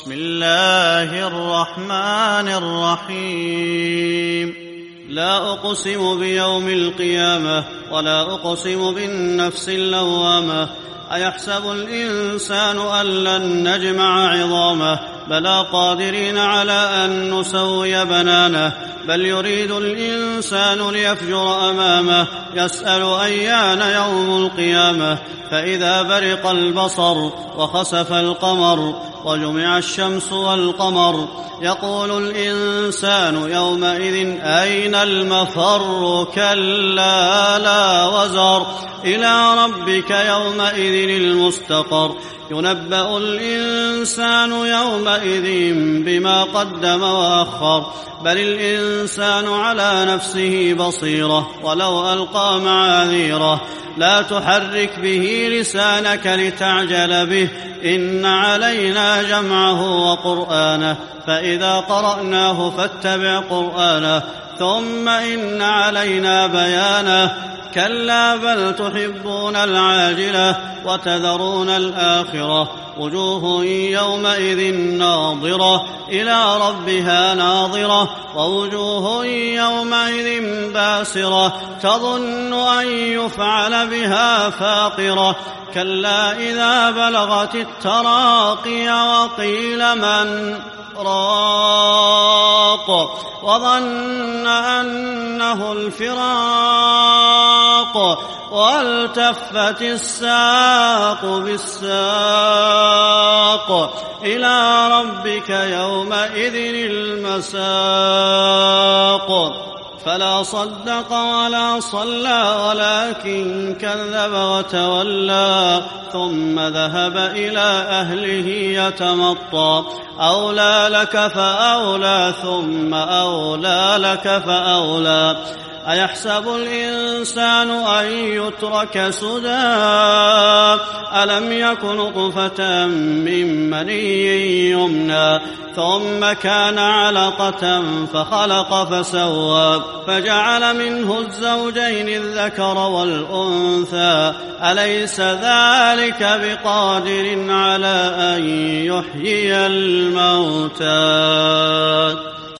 بسم الله الرحمن الرحيم لا أقسم بيوم القيامة ولا أقسم بالنفس اللوامة أيحسب الإنسان أن لن نجمع عظامه بلى قادرين على أن نسوي بنانه بل يريد الإنسان ليفجر أمامه يسأل أيان يوم القيامة فإذا برق البصر وخسف القمر وجمع الشمس والقمر يقول الإنسان يومئذ أين المفر كلا لا وزر إلى ربك يومئذ المستقر ينبأ الإنسان يومئذ بما قدم وأخر بل الإنسان على نفسه بصيرة ولو ألقى معاذيره لا تحرك به لسانك لتعجل به إن علينا جمعه وقرآنه فإذا قرأناه فاتبع قرآنه ثم إن علينا بيانه كلا بل تحبون العاجلة وتذرون الآخرة وجوه يومئذ ناظرة إلى ربها ناظرة ووجوه يومئذ باسرة تظن أن يفعل بها فاقرة كلا إذا بلغت التراقي وقيل من راق وظن أنه الفراق والتفت الساق بالساق إلى ربك يومئذ المساق فلا صدق ولا صلى ولكن كذب وتولى ثم ذهب إلى أهله يتمطى أولى لك فأولى ثم أولى لك فأولى أيحسب الإنسان أن يترك سدى ألم يك نطفة من مني يمنى ثم كان علقة فخلق فسوى فجعل منه الزوجين الذكر والأنثى أليس ذلك بقادر على أن يحيي الموتى